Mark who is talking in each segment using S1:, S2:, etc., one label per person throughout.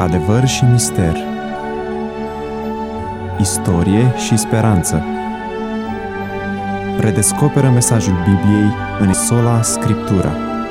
S1: Adevăr și mister, istorie și speranță. Redescoperă mesajul Bibliei în sola Scriptura.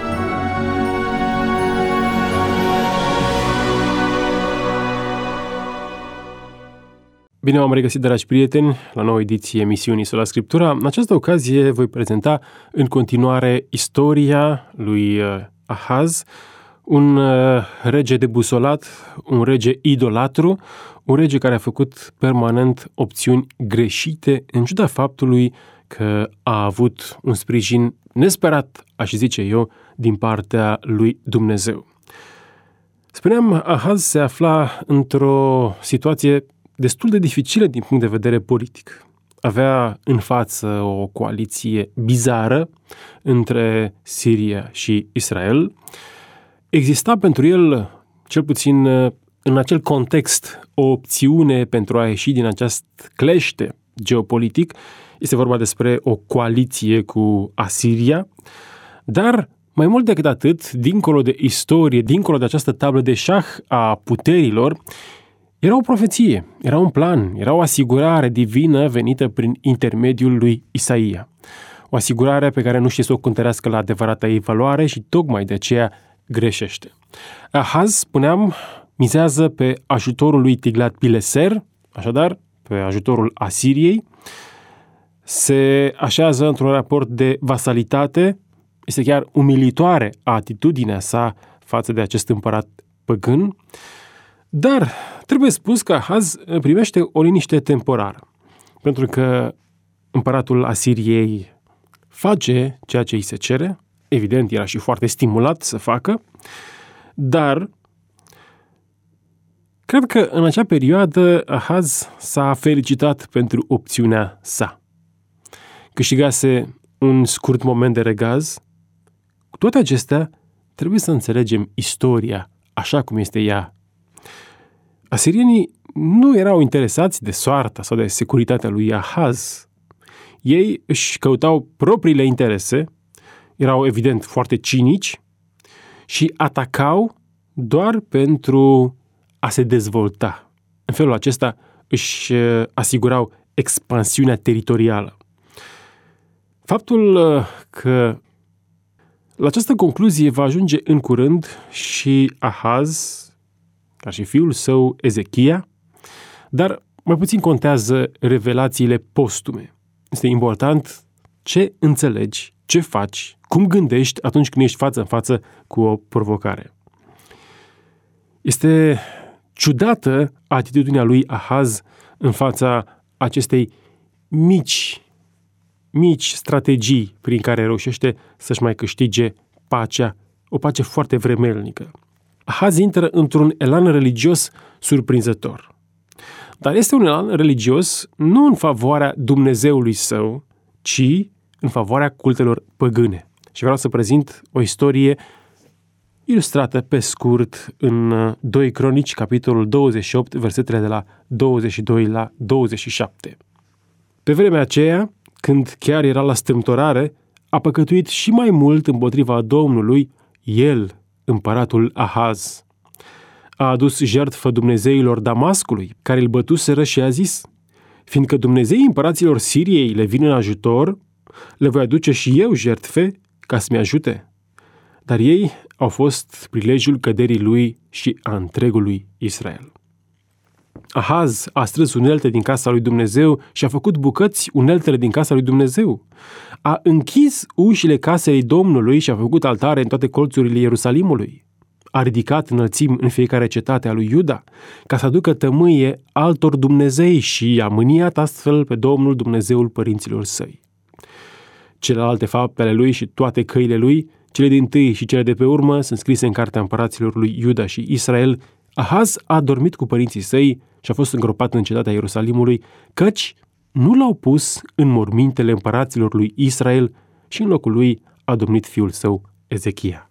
S2: Bine v-am regăsit, dragi prieteni, la noua ediție emisiunii Sola Scriptura. În această ocazie voi prezenta în continuare istoria lui Ahaz, un rege debusolat, un rege idolatru, un rege care a făcut permanent opțiuni greșite, în ciuda faptului că a avut un sprijin nesperat, aș zice eu, din partea lui Dumnezeu. Spuneam, Ahaz se afla într-o situație destul de dificilă din punct de vedere politic. Avea în față o coaliție bizară între Siria și Israel. Exista pentru el, cel puțin în acel context, o opțiune pentru a ieși din acest clește geopolitic. Este vorba despre o coaliție cu Asiria, dar mai mult decât atât, dincolo de istorie, dincolo de această tablă de șah a puterilor, era o profeție, era un plan, era o asigurare divină venită prin intermediul lui Isaia. O asigurare pe care nu știe să o cântărească la adevărata ei valoare și tocmai de aceea greșește. Ahaz, spuneam, mizează pe ajutorul lui Tiglat-Pileser, așadar pe ajutorul Asiriei, se așează într-un raport de vasalitate, este chiar umilitoare atitudinea sa față de acest împărat păgân, dar trebuie spus că Ahaz primește o liniște temporară, pentru că împăratul Asiriei face ceea ce îi se cere, evident era și foarte stimulat să facă, dar cred că în acea perioadă Ahaz s-a felicitat pentru opțiunea sa. Câștigase un scurt moment de regaz. Cu toate acestea, trebuie să înțelegem istoria așa cum este ea. Asirienii nu erau interesați de soarta sau de securitatea lui Ahaz. Ei își căutau propriile interese, erau evident foarte cinici și atacau doar pentru a se dezvolta. În felul acesta își asigurau expansiunea teritorială. Faptul că la această concluzie va ajunge în curând și Ahaz, ca și fiul său Ezechia, dar mai puțin contează revelațiile postume. Este important ce înțelegi, ce faci, cum gândești atunci când ești față în față cu o provocare. Este ciudată atitudinea lui Ahaz în fața acestei mici strategii prin care reușește să-și mai câștige pacea, o pace foarte vremelnică. Ahaz intră într-un elan religios surprinzător. Dar este un elan religios nu în favoarea Dumnezeului său, ci în favoarea cultelor păgâne. Și vreau să prezint o istorie ilustrată pe scurt în 2 Cronici, capitolul 28, versetele de la 22 la 27. Pe vremea aceea, când chiar era la strâmtorare, a păcătuit și mai mult împotriva Domnului, el, împăratul Ahaz. A adus jertfă dumnezeilor Damascului, care îl bătuseră și a zis: fiindcă dumnezeii împăraților Siriei le vin în ajutor, le voi aduce și eu jertfe ca să-mi ajute. Dar ei au fost prilejul căderii lui și a întregului Israel. Ahaz a strâns unelte din casa lui Dumnezeu și a făcut bucăți uneltele din casa lui Dumnezeu. A închis ușile casei Domnului și a făcut altare în toate colțurile Ierusalimului. A ridicat înălțimi în fiecare cetate a lui Iuda, ca să aducă tămâie altor dumnezei și a mâniat astfel pe Domnul Dumnezeul părinților săi. Celelalte fapte ale lui și toate căile lui, cele dintâi și cele de pe urmă, sunt scrise în cartea împăraților lui Iuda și Israel. Ahaz a dormit cu părinții săi și a fost îngropat în cetatea Ierusalimului, căci nu l-au pus în mormintele împăraților lui Israel și în locul lui a domnit fiul său Ezechia.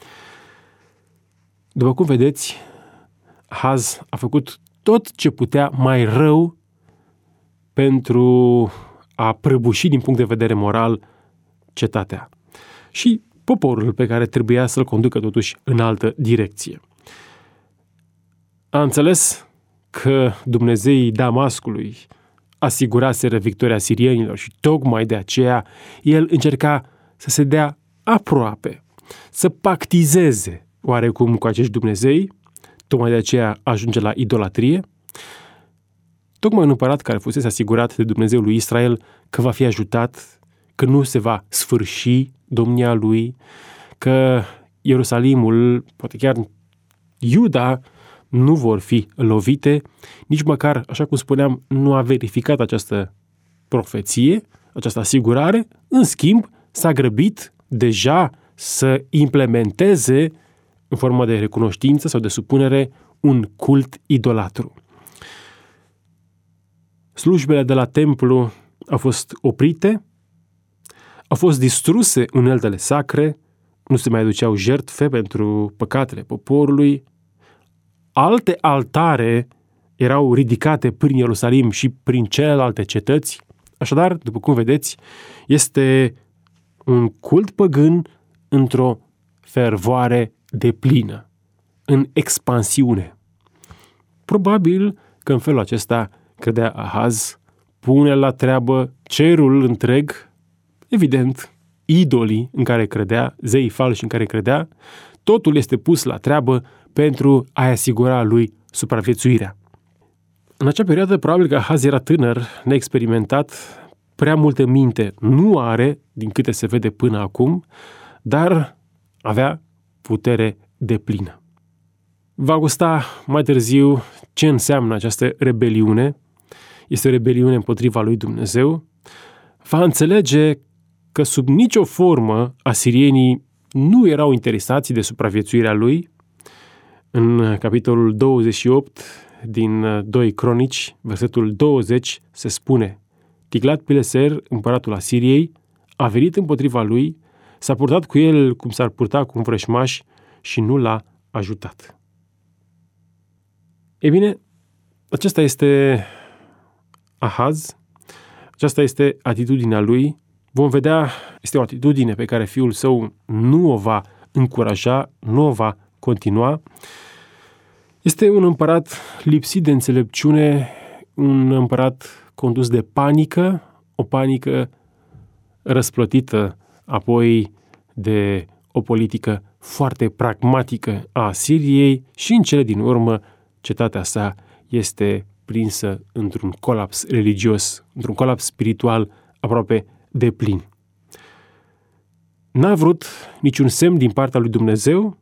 S2: După cum vedeți, Ahaz a făcut tot ce putea mai rău pentru a prăbuși din punct de vedere moral cetatea și poporul pe care trebuia să-l conducă totuși în altă direcție. A înțeles că Dumnezeii Damascului asiguraseră victoria sirienilor și tocmai de aceea el încerca să se dea aproape, să pactizeze oarecum cu acești Dumnezei, tocmai de aceea ajunge la idolatrie. Tocmai un împărat care fusese asigurat de Dumnezeul lui Israel că va fi ajutat, că nu se va sfârși domnia lui, că Ierusalimul, poate chiar Iuda, nu vor fi lovite, nici măcar, așa cum spuneam, nu a verificat această profeție, această asigurare, în schimb s-a grăbit deja să implementeze în formă de recunoștință sau de supunere un cult idolatru. Slujbele de la templu au fost oprite, au fost distruse uneltele sacre, nu se mai aduceau jertfe pentru păcatele poporului, alte altare erau ridicate prin Ierusalim și prin celelalte cetăți. Așadar, după cum vedeți, este un cult păgân într-o fervoare deplină, în expansiune. Probabil că în felul acesta credea Ahaz, pune la treabă cerul întreg, evident, idolii în care credea, zeii falși în care credea, totul este pus la treabă pentru a-i asigura lui supraviețuirea. În acea perioadă, probabil că Ahaz era tânăr, neexperimentat, prea multă minte nu are, din câte se vede până acum, dar avea putere deplină. Va gusta mai târziu ce înseamnă această rebeliune. Este o rebeliune împotriva lui Dumnezeu. Va înțelege că sub nicio formă asirienii nu erau interesați de supraviețuirea lui. În capitolul 28 din 2 Cronici, versetul 20, se spune: Tiglat-Pileser, împăratul Asiriei, a venit împotriva lui, s-a purtat cu el cum s-ar purta cu un vrăjmaș și nu l-a ajutat. Ei bine, acesta este Ahaz, aceasta este atitudinea lui. Vom vedea, este o atitudine pe care fiul său nu o va încuraja, nu o va continua. Este un împărat lipsit de înțelepciune, un împărat condus de panică, o panică răsplătită apoi de o politică foarte pragmatică a Asiriei și în cele din urmă cetatea sa este prinsă într-un colaps religios, într-un colaps spiritual aproape deplin. N-a vrut niciun semn din partea lui Dumnezeu,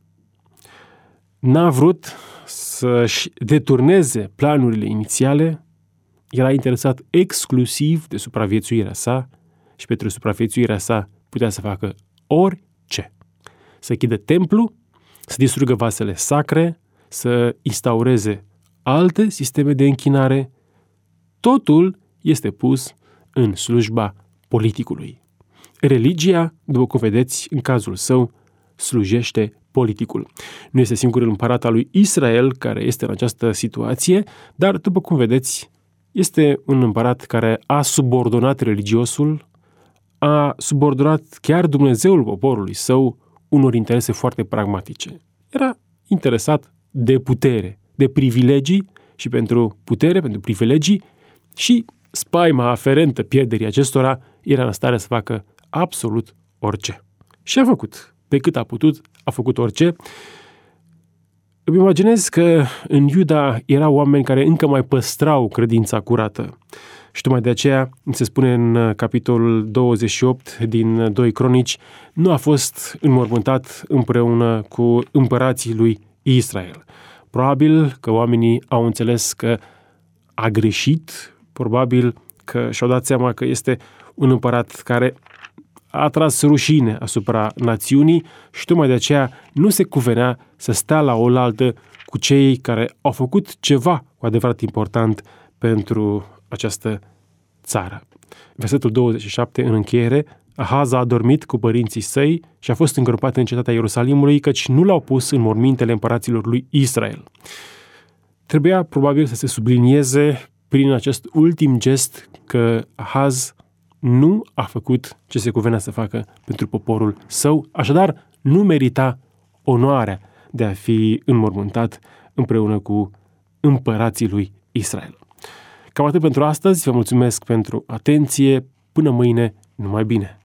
S2: n-a vrut să-și deturneze planurile inițiale, era interesat exclusiv de supraviețuirea sa și pentru supraviețuirea sa putea să facă orice. Să închidă templu, să distrugă vasele sacre, să instaureze alte sisteme de închinare. Totul este pus în slujba politicului. Religia, după cum vedeți, în cazul său, slujește politicul. Nu este singurul împărat al lui Israel care este în această situație, dar, după cum vedeți, este un împărat care a subordonat religiosul, a subordonat chiar Dumnezeul poporului său unor interese foarte pragmatice. Era interesat de putere, de privilegii și pentru putere, pentru privilegii și spaima aferentă pierderii acestora era în stare să facă absolut orice. Și a făcut. Pe cât a putut, a făcut orice. Îmi imaginez că în Iuda erau oameni care încă mai păstrau credința curată. Și tocmai de aceea, se spune în capitolul 28 din 2 Cronici, nu a fost înmormântat împreună cu împărații lui Israel. Probabil că oamenii au înțeles că a greșit, probabil că și-au dat seama că este un împărat care a tras rușine asupra națiunii și tocmai de aceea nu se cuvenea să stea la oaltă cu cei care au făcut ceva cu adevărat important pentru această țară. Versetul 27 în încheiere: Ahaz a adormit cu părinții săi și a fost îngropat în cetatea Ierusalimului, căci nu l-au pus în mormintele împăraților lui Israel. Trebuia probabil să se sublinieze prin acest ultim gest că Ahaz nu a făcut ce se cuvenea să facă pentru poporul său, așadar nu merita onoarea de a fi înmormântat împreună cu împărații lui Israel. Cam atât pentru astăzi, vă mulțumesc pentru atenție, până mâine, numai bine!